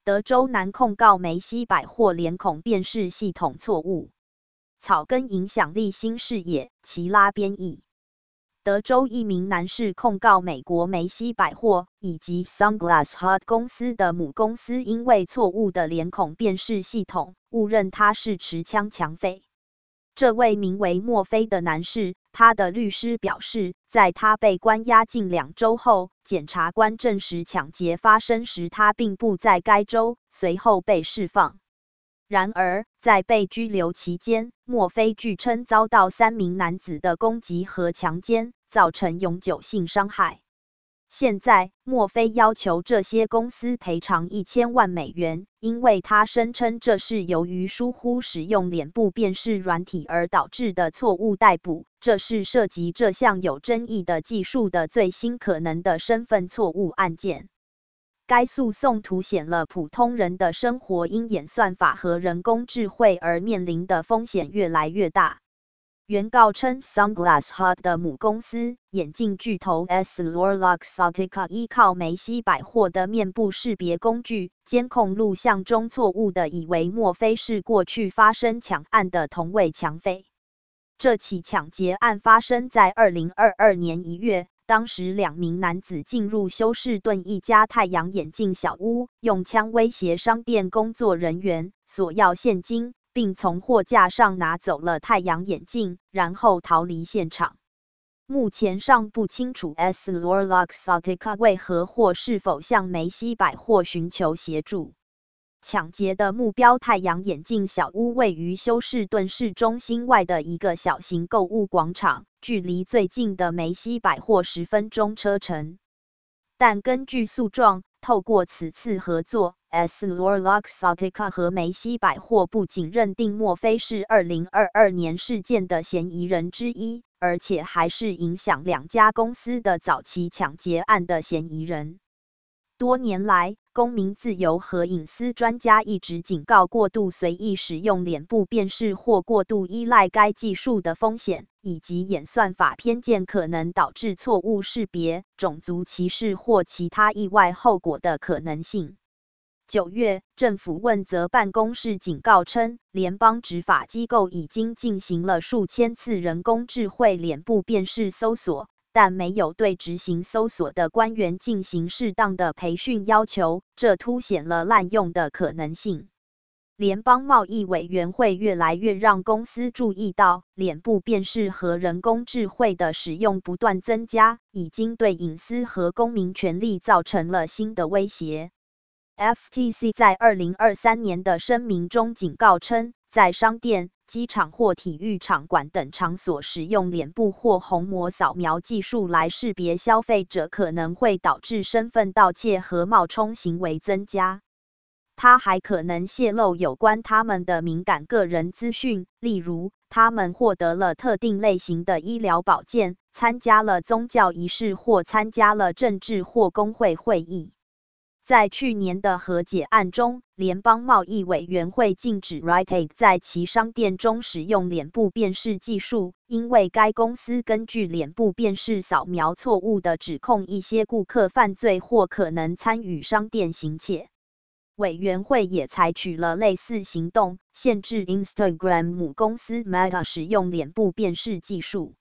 德州南控告梅西百货脸孔辨识系统错误。草根影响力新视野，齐拉编译。德州一名男士控告美国梅西百货以及 Sunglass Hut 公司的母公司，因为错误的脸孔辨识系统，误认他是持枪抢匪。这位名为墨菲的男士，他的律师表示，在他被关押近2周后，检察官证实抢劫发生时他并不在该州，随后被释放。然而，在被拘留期间，墨菲据称遭到3名男子的攻击和强奸，造成永久性伤害。现在，墨菲要求这些公司赔偿1000万美元，因为他声称这是由于疏忽使用脸部辨识软体而导致的错误逮捕。这是涉及这项有争议的技术的最新可能的身份错误案件。该诉讼凸显了普通人的生活因演算法和人工智慧而面临的风险越来越大。原告称 ，Sunglass Hut 的母公司眼镜巨头 EssilorLuxottica 依靠梅西百货的面部识别工具，监控录像中错误地以为墨菲是过去发生抢案的同为抢匪。这起抢劫案发生在2022年1月，当时2名男子进入休士顿一家太阳眼镜小屋，用枪威胁商店工作人员，索要现金，并从货架上拿走了太阳眼镜，然后逃离现场。目前尚不清楚 EssilorLuxottica 为何或是否向梅西百货寻求协助。抢劫的目标太阳眼镜小屋位于休士顿市中心外的一个小型购物广场，距离最近的梅西百货10分钟车程。但根据诉状，透过此次合作， EssilorLuxottica 和梅西百货不仅认定墨菲是2022年事件的嫌疑人之一，而且还是影响2家公司的早期抢劫案的嫌疑人。多年来，公民自由和隐私专家一直警告过度随意使用脸部辨识或过度依赖该技术的风险，以及演算法偏见可能导致错误识别、种族歧视或其他意外后果的可能性。9月，政府问责办公室警告称，联邦执法机构已经进行了数千次人工智慧脸部辨识搜索，但没有对执行搜索的官员进行适当的培训要求，这凸显了滥用的可能性。联邦贸易委员会越来越让公司注意到，脸部辨识和人工智慧的使用不断增加，已经对隐私和公民权利造成了新的威胁。FTC 在2023年的声明中警告称，在商店、机场或体育场馆等场所使用脸部或虹膜扫描技术来识别消费者，可能会导致身份盗窃和冒充行为增加。它还可能泄露有关他们的敏感个人资讯，例如，他们获得了特定类型的医疗保健，参加了宗教仪式或参加了政治或工会会议。在去年的和解案中，联邦贸易委员会禁止 Rite Aid 在其商店中使用脸部辨识技术，因为该公司根据脸部辨识扫描错误的指控一些顾客犯罪或可能参与商店行窃。委员会也采取了类似行动，限制 Instagram 母公司 Meta 使用脸部辨识技术。